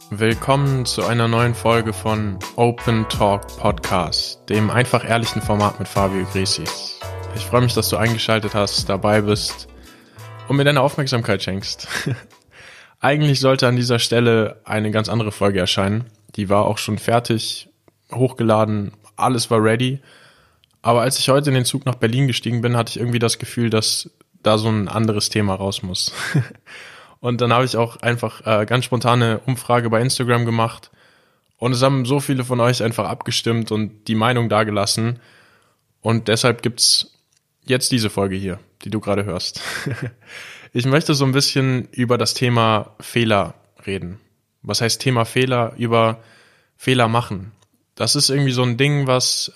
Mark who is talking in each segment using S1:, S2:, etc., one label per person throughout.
S1: Willkommen zu einer neuen Folge von Open Talk Podcast, dem einfach ehrlichen Format mit Fabio Griesis. Ich freue mich, dass du eingeschaltet hast, dabei bist und mir deine Aufmerksamkeit schenkst. Eigentlich sollte an dieser Stelle eine ganz andere Folge erscheinen. Die war auch schon fertig, hochgeladen, alles war ready. Aber als ich heute in den Zug nach Berlin gestiegen bin, hatte ich irgendwie das Gefühl, dass da so ein anderes Thema raus muss. Und dann habe ich auch einfach ganz spontane Umfrage bei Instagram gemacht. Und es haben so viele von euch einfach abgestimmt und die Meinung dagelassen. Und deshalb gibt's jetzt diese Folge hier, die du gerade hörst. Ich möchte so ein bisschen über das Thema Fehler reden. Was heißt Thema Fehler? Über Fehler machen. Das ist irgendwie so ein Ding, was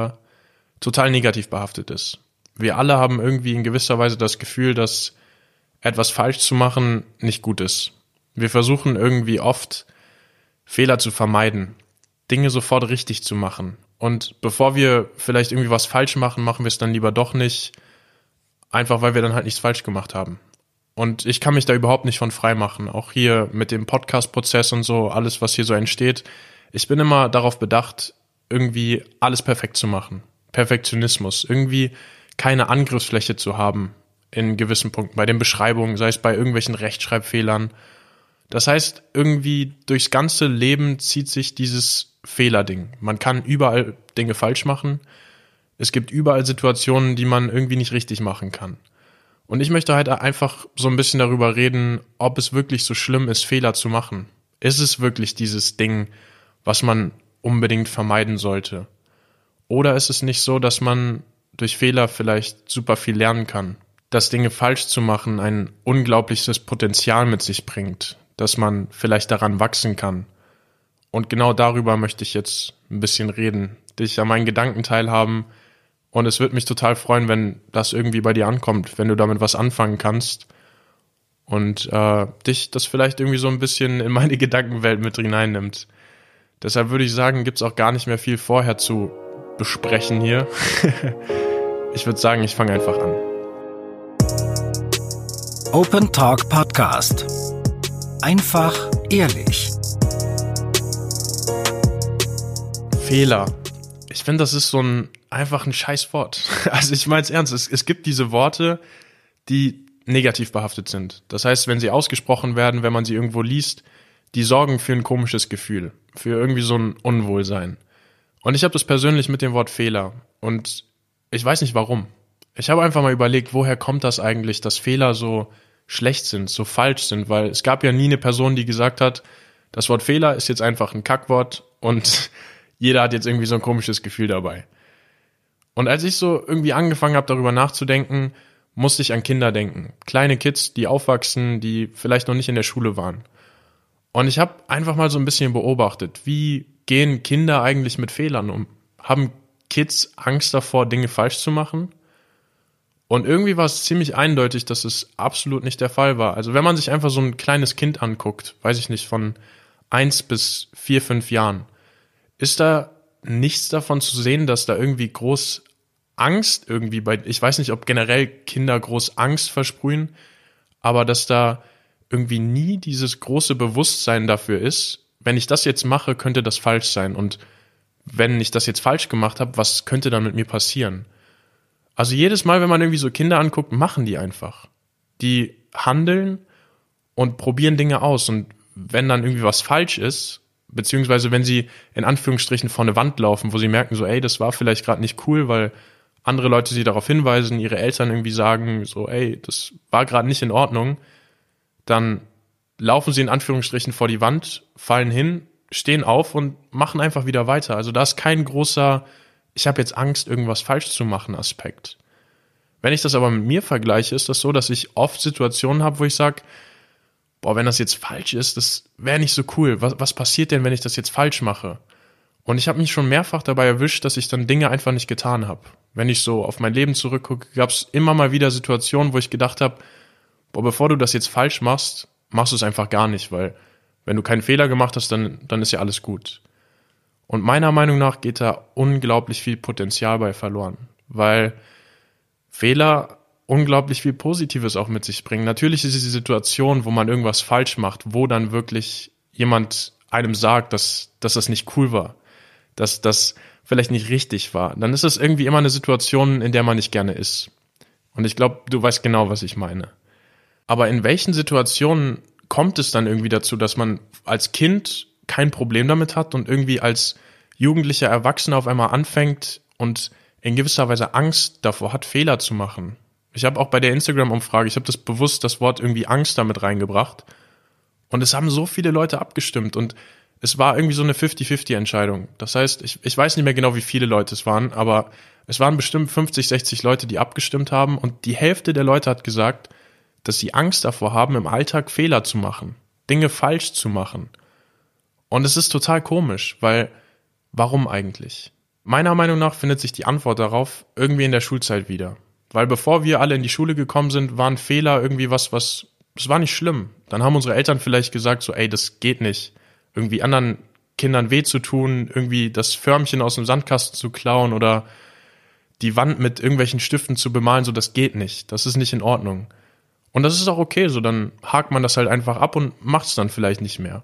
S1: total negativ behaftet ist. Wir alle haben irgendwie in gewisser Weise das Gefühl, dass etwas falsch zu machen nicht gut ist. Wir versuchen irgendwie oft, Fehler zu vermeiden, Dinge sofort richtig zu machen. Und bevor wir vielleicht irgendwie was falsch machen, machen wir es dann lieber doch nicht, einfach weil wir dann halt nichts falsch gemacht haben. Und ich kann mich da überhaupt nicht von frei machen. Auch hier mit dem Podcast-Prozess und so, alles, was hier so entsteht. Ich bin immer darauf bedacht, irgendwie alles perfekt zu machen. Perfektionismus, irgendwie keine Angriffsfläche zu haben in gewissen Punkten, bei den Beschreibungen, sei es bei irgendwelchen Rechtschreibfehlern. Das heißt, irgendwie durchs ganze Leben zieht sich dieses Fehlerding. Man kann überall Dinge falsch machen. Es gibt überall Situationen, die man irgendwie nicht richtig machen kann. Und ich möchte halt einfach so ein bisschen darüber reden, ob es wirklich so schlimm ist, Fehler zu machen. Ist es wirklich dieses Ding, was man unbedingt vermeiden sollte? Oder ist es nicht so, dass man durch Fehler vielleicht super viel lernen kann? Dass Dinge falsch zu machen ein unglaubliches Potenzial mit sich bringt, dass man vielleicht daran wachsen kann. Und genau darüber möchte ich jetzt ein bisschen reden, dich an meinen Gedanken teilhaben. Und es würde mich total freuen, wenn das irgendwie bei dir ankommt, wenn du damit was anfangen kannst und dich das vielleicht irgendwie so ein bisschen in meine Gedankenwelt mit hineinnimmt. Deshalb würde ich sagen, gibt's auch gar nicht mehr viel vorher zu besprechen hier. Ich würde sagen, ich fange einfach an.
S2: Open Talk Podcast. Einfach ehrlich.
S1: Fehler. Ich finde, das ist einfach ein Scheißwort. Also ich meine es ernst. Es gibt diese Worte, die negativ behaftet sind. Das heißt, wenn sie ausgesprochen werden, wenn man sie irgendwo liest, die sorgen für ein komisches Gefühl, für irgendwie so ein Unwohlsein. Und ich habe das persönlich mit dem Wort Fehler. Und ich weiß nicht warum. Ich habe einfach mal überlegt, woher kommt das eigentlich, dass Fehler so schlecht sind, so falsch sind, weil es gab ja nie eine Person, die gesagt hat, das Wort Fehler ist jetzt einfach ein Kackwort und jeder hat jetzt irgendwie so ein komisches Gefühl dabei. Und als ich so irgendwie angefangen habe, darüber nachzudenken, musste ich an Kinder denken. Kleine Kids, die aufwachsen, die vielleicht noch nicht in der Schule waren. Und ich habe einfach mal so ein bisschen beobachtet, wie gehen Kinder eigentlich mit Fehlern um? Haben Kids Angst davor, Dinge falsch zu machen? Und irgendwie war es ziemlich eindeutig, dass es absolut nicht der Fall war. Also wenn man sich einfach so ein kleines Kind anguckt, weiß ich nicht, von 1 bis 4, 5 Jahren, ist da nichts davon zu sehen, dass da irgendwie groß Angst irgendwie ich weiß nicht, ob generell Kinder groß Angst versprühen, aber dass da irgendwie nie dieses große Bewusstsein dafür ist, wenn ich das jetzt mache, könnte das falsch sein. Und wenn ich das jetzt falsch gemacht habe, was könnte dann mit mir passieren? Also jedes Mal, wenn man irgendwie so Kinder anguckt, machen die einfach. Die handeln und probieren Dinge aus. Und wenn dann irgendwie was falsch ist, beziehungsweise wenn sie in Anführungsstrichen vor eine Wand laufen, wo sie merken so, ey, das war vielleicht gerade nicht cool, weil andere Leute sie darauf hinweisen, ihre Eltern irgendwie sagen so, ey, das war gerade nicht in Ordnung, dann laufen sie in Anführungsstrichen vor die Wand, fallen hin, stehen auf und machen einfach wieder weiter. Also da ist kein großer ich habe jetzt Angst, irgendwas falsch zu machen, Aspekt. Wenn ich das aber mit mir vergleiche, ist das so, dass ich oft Situationen habe, wo ich sage, wenn das jetzt falsch ist, das wäre nicht so cool. Was passiert denn, wenn ich das jetzt falsch mache? Und ich habe mich schon mehrfach dabei erwischt, dass ich dann Dinge einfach nicht getan habe. Wenn ich so auf mein Leben zurückgucke, gab es immer mal wieder Situationen, wo ich gedacht habe, bevor du das jetzt falsch machst, machst du es einfach gar nicht, weil wenn du keinen Fehler gemacht hast, dann ist ja alles gut. Und meiner Meinung nach geht da unglaublich viel Potenzial bei verloren, weil Fehler unglaublich viel Positives auch mit sich bringen. Natürlich ist es die Situation, wo man irgendwas falsch macht, wo dann wirklich jemand einem sagt, dass das nicht cool war, dass das vielleicht nicht richtig war, dann ist es irgendwie immer eine Situation, in der man nicht gerne ist. Und ich glaube, du weißt genau, was ich meine. Aber in welchen Situationen kommt es dann irgendwie dazu, dass man als Kind kein Problem damit hat und irgendwie als jugendlicher Erwachsener auf einmal anfängt und in gewisser Weise Angst davor hat, Fehler zu machen? Ich habe auch bei der Instagram-Umfrage, ich habe das bewusst das Wort irgendwie Angst damit reingebracht. Und es haben so viele Leute abgestimmt und es war irgendwie so eine 50-50-Entscheidung. Das heißt, ich weiß nicht mehr genau, wie viele Leute es waren, aber es waren bestimmt 50, 60 Leute, die abgestimmt haben und die Hälfte der Leute hat gesagt, dass sie Angst davor haben, im Alltag Fehler zu machen, Dinge falsch zu machen. Und es ist total komisch, weil warum eigentlich? Meiner Meinung nach findet sich die Antwort darauf irgendwie in der Schulzeit wieder. Weil bevor wir alle in die Schule gekommen sind, waren Fehler irgendwie was, es war nicht schlimm. Dann haben unsere Eltern vielleicht gesagt so, ey, das geht nicht. Irgendwie anderen Kindern weh zu tun, irgendwie das Förmchen aus dem Sandkasten zu klauen oder die Wand mit irgendwelchen Stiften zu bemalen, so das geht nicht. Das ist nicht in Ordnung. Und das ist auch okay, so dann hakt man das halt einfach ab und macht es dann vielleicht nicht mehr.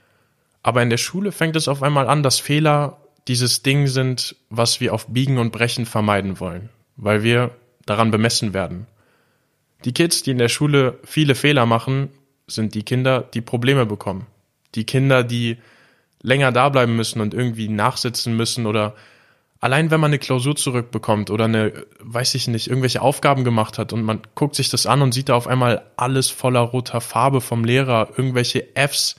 S1: Aber in der Schule fängt es auf einmal an, dass Fehler dieses Ding sind, was wir auf Biegen und Brechen vermeiden wollen, weil wir daran bemessen werden. Die Kids, die in der Schule viele Fehler machen, sind die Kinder, die Probleme bekommen. Die Kinder, die länger da bleiben müssen und irgendwie nachsitzen müssen oder allein wenn man eine Klausur zurückbekommt oder weiß ich nicht, irgendwelche Aufgaben gemacht hat und man guckt sich das an und sieht da auf einmal alles voller roter Farbe vom Lehrer, irgendwelche Fs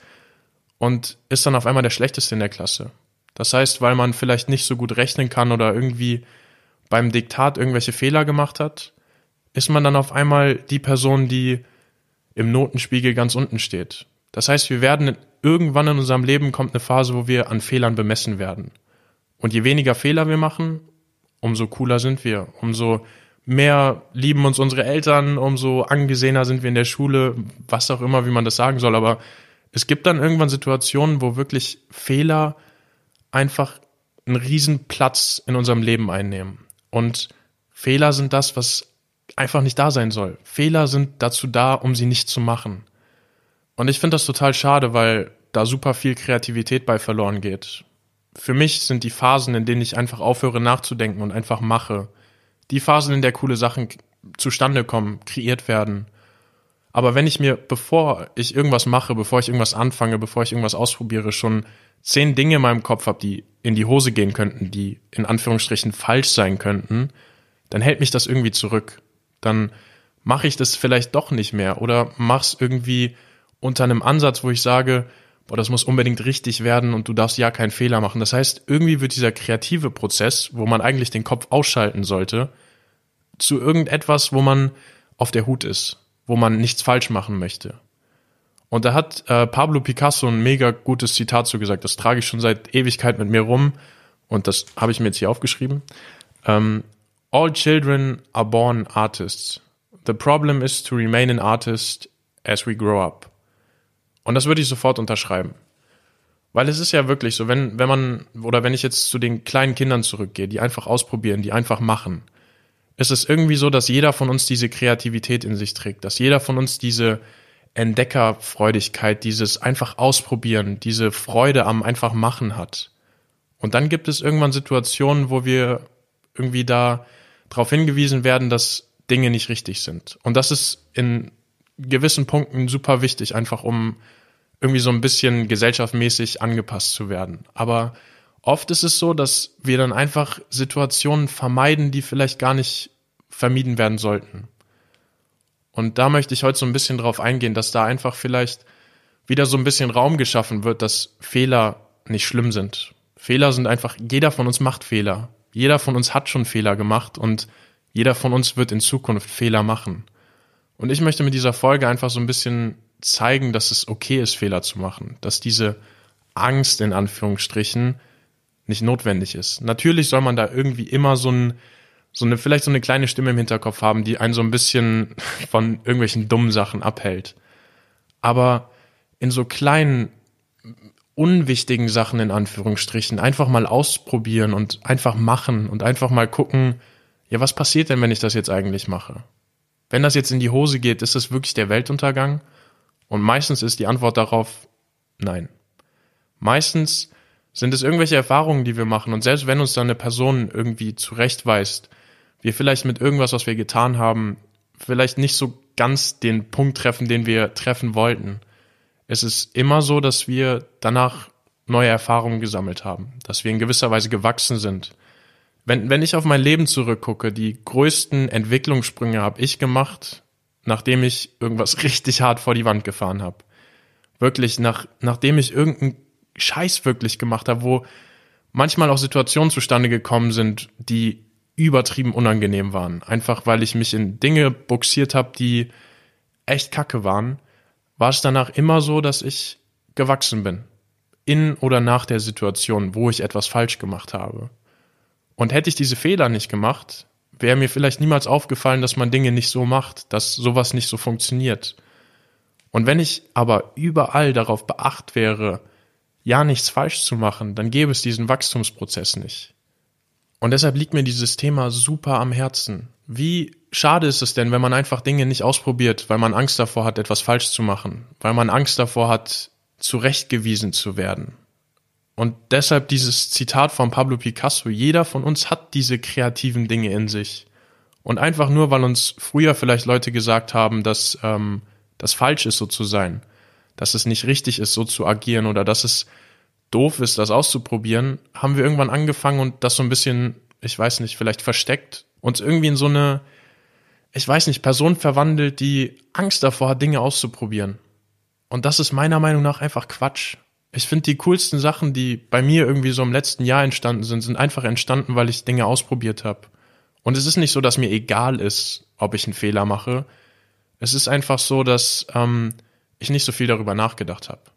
S1: und ist dann auf einmal der Schlechteste in der Klasse. Das heißt, weil man vielleicht nicht so gut rechnen kann oder irgendwie beim Diktat irgendwelche Fehler gemacht hat, ist man dann auf einmal die Person, die im Notenspiegel ganz unten steht. Das heißt, irgendwann in unserem Leben kommt eine Phase, wo wir an Fehlern bemessen werden. Und je weniger Fehler wir machen, umso cooler sind wir, umso mehr lieben uns unsere Eltern, umso angesehener sind wir in der Schule, was auch immer, wie man das sagen soll. Aber es gibt dann irgendwann Situationen, wo wirklich Fehler einfach einen riesen Platz in unserem Leben einnehmen. Und Fehler sind das, was einfach nicht da sein soll. Fehler sind dazu da, um sie nicht zu machen. Und ich finde das total schade, weil da super viel Kreativität bei verloren geht. Für mich sind die Phasen, in denen ich einfach aufhöre nachzudenken und einfach mache, die Phasen, in der coole Sachen zustande kommen, kreiert werden. Aber wenn ich mir, bevor ich irgendwas mache, bevor ich irgendwas anfange, bevor ich irgendwas ausprobiere, schon 10 Dinge in meinem Kopf habe, die in die Hose gehen könnten, die in Anführungsstrichen falsch sein könnten, dann hält mich das irgendwie zurück. Dann mache ich das vielleicht doch nicht mehr oder mach's irgendwie unter einem Ansatz, wo ich sage, boah, das muss unbedingt richtig werden und du darfst ja keinen Fehler machen. Das heißt, irgendwie wird dieser kreative Prozess, wo man eigentlich den Kopf ausschalten sollte, zu irgendetwas, wo man auf der Hut ist, wo man nichts falsch machen möchte. Und da hat Pablo Picasso ein mega gutes Zitat zu gesagt, das trage ich schon seit Ewigkeit mit mir rum und das habe ich mir jetzt hier aufgeschrieben. All children are born artists. The problem is to remain an artist as we grow up. Und das würde ich sofort unterschreiben. Weil es ist ja wirklich so, wenn ich jetzt zu den kleinen Kindern zurückgehe, die einfach ausprobieren, die einfach machen, ist es irgendwie so, dass jeder von uns diese Kreativität in sich trägt, dass jeder von uns diese Entdeckerfreudigkeit, dieses einfach ausprobieren, diese Freude am einfach machen hat. Und dann gibt es irgendwann Situationen, wo wir irgendwie da darauf hingewiesen werden, dass Dinge nicht richtig sind. Und das ist in gewissen Punkten super wichtig, einfach um irgendwie so ein bisschen gesellschaftsmäßig angepasst zu werden. Aber oft ist es so, dass wir dann einfach Situationen vermeiden, die vielleicht gar nicht vermieden werden sollten. Und da möchte ich heute so ein bisschen drauf eingehen, dass da einfach vielleicht wieder so ein bisschen Raum geschaffen wird, dass Fehler nicht schlimm sind. Fehler sind einfach, jeder von uns macht Fehler. Jeder von uns hat schon Fehler gemacht und jeder von uns wird in Zukunft Fehler machen. Und ich möchte mit dieser Folge einfach so ein bisschen zeigen, dass es okay ist, Fehler zu machen. Dass diese Angst in Anführungsstrichen nicht notwendig ist. Natürlich soll man da irgendwie immer vielleicht so eine kleine Stimme im Hinterkopf haben, die einen so ein bisschen von irgendwelchen dummen Sachen abhält. Aber in so kleinen, unwichtigen Sachen in Anführungsstrichen einfach mal ausprobieren und einfach machen und einfach mal gucken, ja, was passiert denn, wenn ich das jetzt eigentlich mache? Wenn das jetzt in die Hose geht, ist das wirklich der Weltuntergang? Und meistens ist die Antwort darauf nein. Meistens sind es irgendwelche Erfahrungen, die wir machen. Und selbst wenn uns dann eine Person irgendwie zurechtweist, wir vielleicht mit irgendwas, was wir getan haben, vielleicht nicht so ganz den Punkt treffen, den wir treffen wollten. Es ist immer so, dass wir danach neue Erfahrungen gesammelt haben, dass wir in gewisser Weise gewachsen sind. Wenn ich auf mein Leben zurückgucke, die größten Entwicklungssprünge habe ich gemacht, nachdem ich irgendwas richtig hart vor die Wand gefahren habe. Wirklich, nachdem ich irgendeinen Scheiß wirklich gemacht habe, wo manchmal auch Situationen zustande gekommen sind, die übertrieben unangenehm waren. Einfach weil ich mich in Dinge buxiert habe, die echt kacke waren, war es danach immer so, dass ich gewachsen bin. In oder nach der Situation, wo ich etwas falsch gemacht habe. Und hätte ich diese Fehler nicht gemacht, wäre mir vielleicht niemals aufgefallen, dass man Dinge nicht so macht, dass sowas nicht so funktioniert. Und wenn ich aber überall darauf beacht wäre, ja nichts falsch zu machen, dann gäbe es diesen Wachstumsprozess nicht. Und deshalb liegt mir dieses Thema super am Herzen. Wie schade ist es denn, wenn man einfach Dinge nicht ausprobiert, weil man Angst davor hat, etwas falsch zu machen, weil man Angst davor hat, zurechtgewiesen zu werden. Und deshalb dieses Zitat von Pablo Picasso: Jeder von uns hat diese kreativen Dinge in sich. Und einfach nur, weil uns früher vielleicht Leute gesagt haben, dass das falsch ist, so zu sein, dass es nicht richtig ist, so zu agieren oder dass es doof ist, das auszuprobieren, haben wir irgendwann angefangen und das so ein bisschen, ich weiß nicht, vielleicht versteckt, uns irgendwie in so eine, ich weiß nicht, Person verwandelt, die Angst davor hat, Dinge auszuprobieren. Und das ist meiner Meinung nach einfach Quatsch. Ich finde, die coolsten Sachen, die bei mir irgendwie so im letzten Jahr entstanden sind, sind einfach entstanden, weil ich Dinge ausprobiert habe. Und es ist nicht so, dass mir egal ist, ob ich einen Fehler mache. Es ist einfach so, dass ich nicht so viel darüber nachgedacht habe.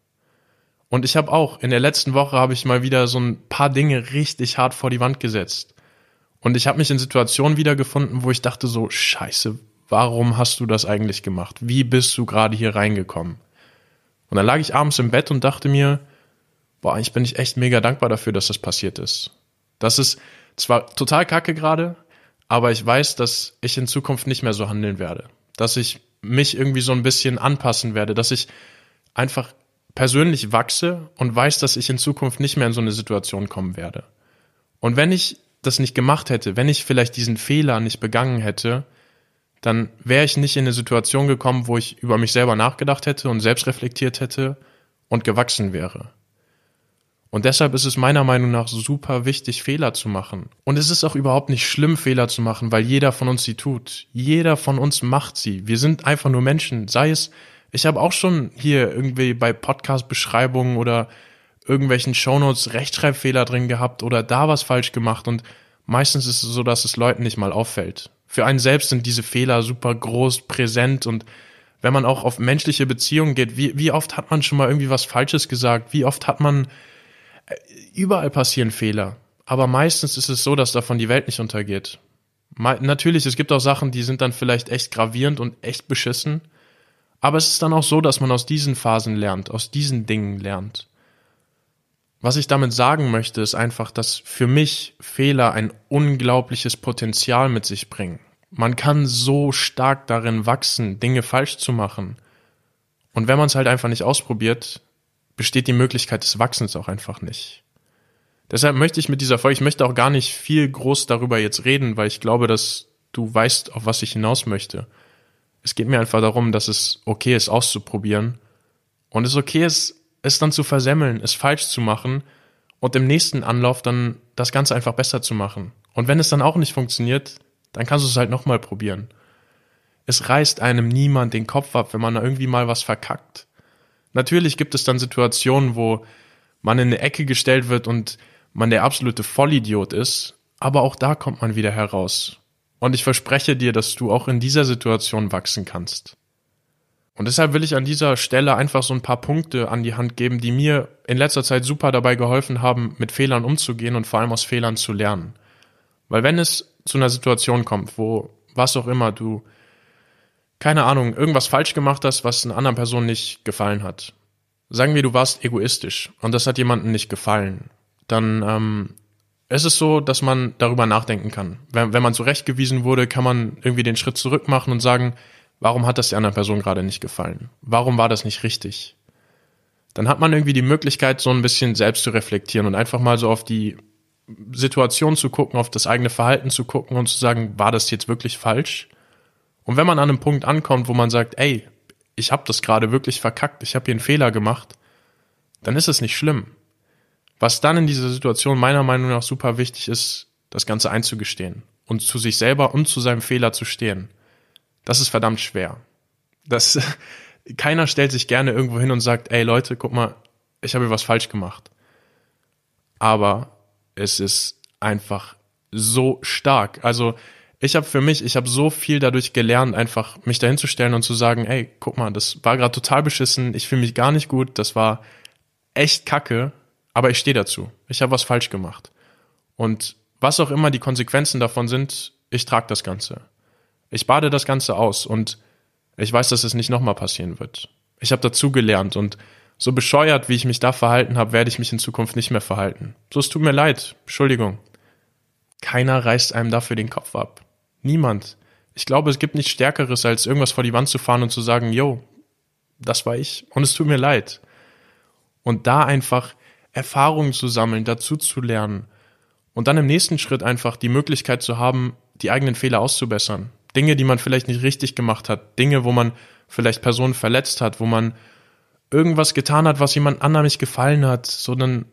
S1: Und ich habe auch, in der letzten Woche habe ich mal wieder so ein paar Dinge richtig hart vor die Wand gesetzt. Und ich habe mich in Situationen wiedergefunden, wo ich dachte so, Scheiße, warum hast du das eigentlich gemacht? Wie bist du gerade hier reingekommen? Und dann lag ich abends im Bett und dachte mir, boah, eigentlich bin ich echt mega dankbar dafür, dass das passiert ist. Das ist zwar total kacke gerade, aber ich weiß, dass ich in Zukunft nicht mehr so handeln werde. Dass ich mich irgendwie so ein bisschen anpassen werde, dass ich einfach persönlich wachse und weiß, dass ich in Zukunft nicht mehr in so eine Situation kommen werde. Und wenn ich das nicht gemacht hätte, wenn ich vielleicht diesen Fehler nicht begangen hätte, dann wäre ich nicht in eine Situation gekommen, wo ich über mich selber nachgedacht hätte und selbst reflektiert hätte und gewachsen wäre. Und deshalb ist es meiner Meinung nach super wichtig, Fehler zu machen. Und es ist auch überhaupt nicht schlimm, Fehler zu machen, weil jeder von uns sie tut. Jeder von uns macht sie. Wir sind einfach nur Menschen. Sei es, ich habe auch schon hier irgendwie bei Podcast-Beschreibungen oder irgendwelchen Shownotes Rechtschreibfehler drin gehabt oder da was falsch gemacht. Und meistens ist es so, dass es Leuten nicht mal auffällt. Für einen selbst sind diese Fehler super groß, präsent, und wenn man auch auf menschliche Beziehungen geht, wie oft hat man schon mal irgendwie was Falsches gesagt? Wie oft hat man, überall passieren Fehler. Aber meistens ist es so, dass davon die Welt nicht untergeht. Natürlich, es gibt auch Sachen, die sind dann vielleicht echt gravierend und echt beschissen. Aber es ist dann auch so, dass man aus diesen Phasen lernt, aus diesen Dingen lernt. Was ich damit sagen möchte, ist einfach, dass für mich Fehler ein unglaubliches Potenzial mit sich bringen. Man kann so stark darin wachsen, Dinge falsch zu machen. Und wenn man es halt einfach nicht ausprobiert, besteht die Möglichkeit des Wachsens auch einfach nicht. Deshalb möchte ich mit dieser Folge, ich möchte auch gar nicht viel groß darüber jetzt reden, weil ich glaube, dass du weißt, auf was ich hinaus möchte. Es geht mir einfach darum, dass es okay ist, auszuprobieren und es okay ist, es dann zu versemmeln, es falsch zu machen und im nächsten Anlauf dann das Ganze einfach besser zu machen. Und wenn es dann auch nicht funktioniert, dann kannst du es halt nochmal probieren. Es reißt einem niemand den Kopf ab, wenn man da irgendwie mal was verkackt. Natürlich gibt es dann Situationen, wo man in eine Ecke gestellt wird und man der absolute Vollidiot ist, aber auch da kommt man wieder heraus. Und ich verspreche dir, dass du auch in dieser Situation wachsen kannst. Und deshalb will ich an dieser Stelle einfach so ein paar Punkte an die Hand geben, die mir in letzter Zeit super dabei geholfen haben, mit Fehlern umzugehen und vor allem aus Fehlern zu lernen. Weil wenn es zu einer Situation kommt, wo, was auch immer, du, keine Ahnung, irgendwas falsch gemacht hast, was einer anderen Person nicht gefallen hat. Sagen wir, du warst egoistisch und das hat jemandem nicht gefallen. Dann ist es so, dass man darüber nachdenken kann. Wenn man zurechtgewiesen wurde, kann man irgendwie den Schritt zurück machen und sagen, warum hat das der anderen Person gerade nicht gefallen? Warum war das nicht richtig? dann hat man irgendwie die Möglichkeit, so ein bisschen selbst zu reflektieren und einfach mal so auf die Situation zu gucken, auf das eigene Verhalten zu gucken und zu sagen, war das jetzt wirklich falsch? Und wenn man an einem Punkt ankommt, wo man sagt, ey, ich habe das gerade wirklich verkackt, ich habe hier einen Fehler gemacht, dann ist es nicht schlimm. Was dann in dieser Situation meiner Meinung nach super wichtig ist, das Ganze einzugestehen und zu sich selber und zu seinem Fehler zu stehen. Das ist verdammt schwer. Keiner stellt sich gerne irgendwo hin und sagt, ey Leute, guck mal, ich habe hier was falsch gemacht. Aber es ist einfach so stark. Also ich habe so viel dadurch gelernt, einfach mich dahin zu stellen und zu sagen, ey, guck mal, das war gerade total beschissen, ich fühle mich gar nicht gut, das war echt kacke, aber ich stehe dazu. Ich habe was falsch gemacht. Und was auch immer die Konsequenzen davon sind, ich trage das Ganze. Ich bade das Ganze aus und ich weiß, dass es nicht nochmal passieren wird. Ich habe dazugelernt und so bescheuert, wie ich mich da verhalten habe, werde ich mich in Zukunft nicht mehr verhalten. So, es tut mir leid. Entschuldigung. Keiner reißt einem dafür den Kopf ab. Niemand. Ich glaube, es gibt nichts Stärkeres, als irgendwas vor die Wand zu fahren und zu sagen, yo, das war ich und es tut mir leid. Und da einfach Erfahrungen zu sammeln, dazu zu lernen und dann im nächsten Schritt einfach die Möglichkeit zu haben, die eigenen Fehler auszubessern. Dinge, die man vielleicht nicht richtig gemacht hat, Dinge, wo man vielleicht Personen verletzt hat, wo man irgendwas getan hat, was jemand anderem nicht gefallen hat, so dann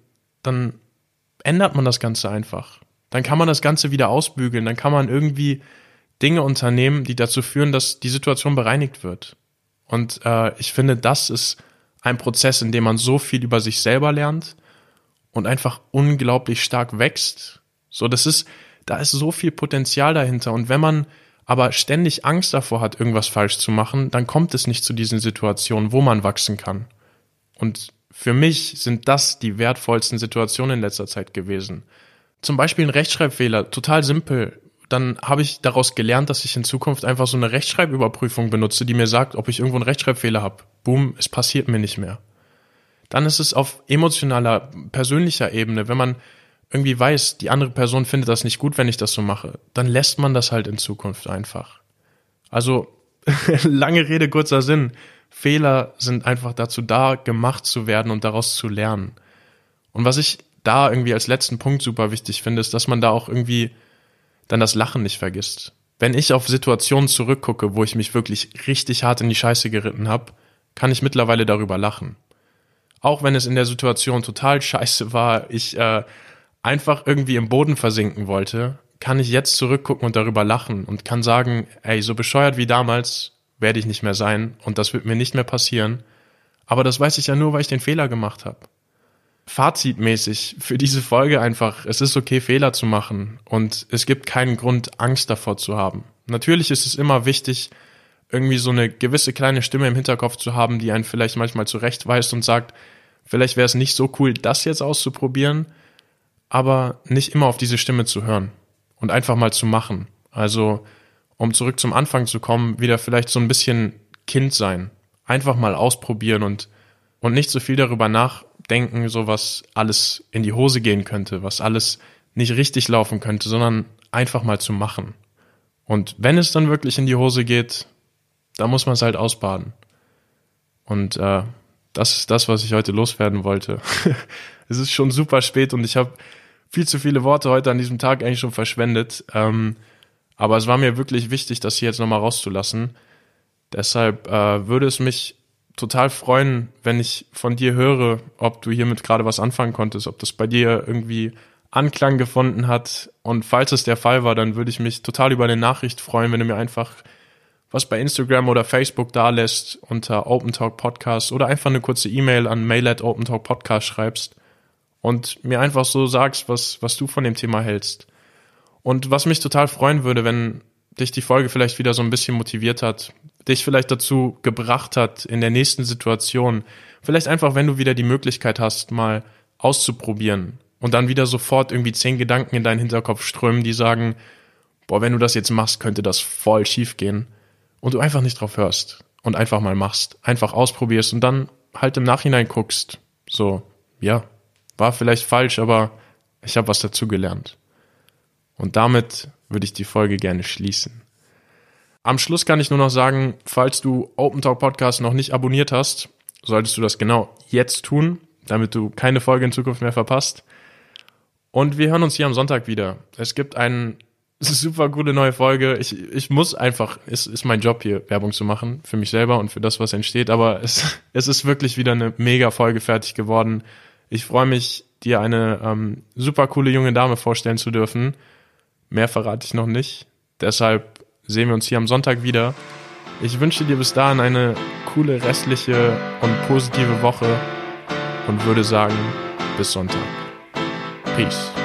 S1: ändert man das Ganze einfach. Dann kann man das Ganze wieder ausbügeln, dann kann man irgendwie Dinge unternehmen, die dazu führen, dass die Situation bereinigt wird. Und ich finde, das ist ein Prozess, in dem man so viel über sich selber lernt und einfach unglaublich stark wächst. So, da ist so viel Potenzial dahinter. Und wenn man aber ständig Angst davor hat, irgendwas falsch zu machen, dann kommt es nicht zu diesen Situationen, wo man wachsen kann. Und für mich sind das die wertvollsten Situationen in letzter Zeit gewesen. Zum Beispiel ein Rechtschreibfehler, total simpel. Dann habe ich daraus gelernt, dass ich in Zukunft einfach so eine Rechtschreibüberprüfung benutze, die mir sagt, ob ich irgendwo einen Rechtschreibfehler habe. Boom, es passiert mir nicht mehr. Dann ist es auf emotionaler, persönlicher Ebene, wenn man irgendwie weiß, die andere Person findet das nicht gut, wenn ich das so mache, dann lässt man das halt in Zukunft einfach. Also, lange Rede, kurzer Sinn. Fehler sind einfach dazu da, gemacht zu werden und daraus zu lernen. Und was ich da irgendwie als letzten Punkt super wichtig finde, ist, dass man da auch irgendwie dann das Lachen nicht vergisst. Wenn ich auf Situationen zurückgucke, wo ich mich wirklich richtig hart in die Scheiße geritten habe, kann ich mittlerweile darüber lachen. Auch wenn es in der Situation total scheiße war, ich einfach irgendwie im Boden versinken wollte, kann ich jetzt zurückgucken und darüber lachen und kann sagen, ey, so bescheuert wie damals werde ich nicht mehr sein und das wird mir nicht mehr passieren. Aber das weiß ich ja nur, weil ich den Fehler gemacht habe. Fazitmäßig für diese Folge einfach, es ist okay, Fehler zu machen und es gibt keinen Grund, Angst davor zu haben. Natürlich ist es immer wichtig, irgendwie so eine gewisse kleine Stimme im Hinterkopf zu haben, die einen vielleicht manchmal zurechtweist und sagt, vielleicht wäre es nicht so cool, das jetzt auszuprobieren, aber nicht immer auf diese Stimme zu hören und einfach mal zu machen. Also, um zurück zum Anfang zu kommen, wieder vielleicht so ein bisschen Kind sein. Einfach mal ausprobieren und nicht so viel darüber nachdenken, so was alles in die Hose gehen könnte, was alles nicht richtig laufen könnte, sondern einfach mal zu machen. Und wenn es dann wirklich in die Hose geht, dann muss man es halt ausbaden. Und das ist das, was ich heute loswerden wollte. Es ist schon super spät und ich habe viel zu viele Worte heute an diesem Tag eigentlich schon verschwendet. Aber es war mir wirklich wichtig, das hier jetzt nochmal rauszulassen. Deshalb würde es mich total freuen, wenn ich von dir höre, ob du hiermit gerade was anfangen konntest, ob das bei dir irgendwie Anklang gefunden hat. Und falls es der Fall war, dann würde ich mich total über eine Nachricht freuen, wenn du mir einfach was bei Instagram oder Facebook da lässt unter Open Talk Podcast oder einfach eine kurze E-Mail an mail@opentalkpodcast schreibst und mir einfach so sagst, was du von dem Thema hältst. Und was mich total freuen würde, wenn dich die Folge vielleicht wieder so ein bisschen motiviert hat, dich vielleicht dazu gebracht hat in der nächsten Situation, vielleicht einfach, wenn du wieder die Möglichkeit hast, mal auszuprobieren und dann wieder sofort irgendwie 10 Gedanken in deinen Hinterkopf strömen, die sagen, boah, wenn du das jetzt machst, könnte das voll schief gehen. Und du einfach nicht drauf hörst und einfach mal machst, einfach ausprobierst und dann halt im Nachhinein guckst, so, ja, war vielleicht falsch, aber ich habe was dazugelernt. Und damit würde ich die Folge gerne schließen. Am Schluss kann ich nur noch sagen, falls du Open Talk Podcast noch nicht abonniert hast, solltest du das genau jetzt tun, damit du keine Folge in Zukunft mehr verpasst. Und wir hören uns hier am Sonntag wieder. Es gibt eine super coole neue Folge. Ich muss einfach, es ist mein Job hier, Werbung zu machen, für mich selber und für das, was entsteht. Aber es ist wirklich wieder eine mega Folge fertig geworden. Ich freue mich, dir eine super coole junge Dame vorstellen zu dürfen. Mehr verrate ich noch nicht. Deshalb sehen wir uns hier am Sonntag wieder. Ich wünsche dir bis dahin eine coole restliche und positive Woche und würde sagen, bis Sonntag. Peace.